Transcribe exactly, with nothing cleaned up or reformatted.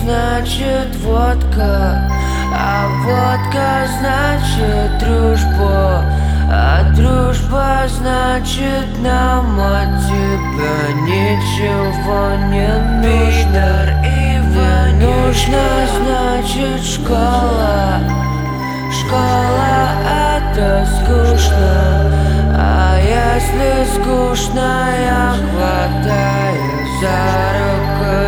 значит водка, а водка значит дружба, а дружба значит нам от тебя ничего не нужно. Не нужно, значит школа. Школа это скучно, а если скучно, я хватаю за руку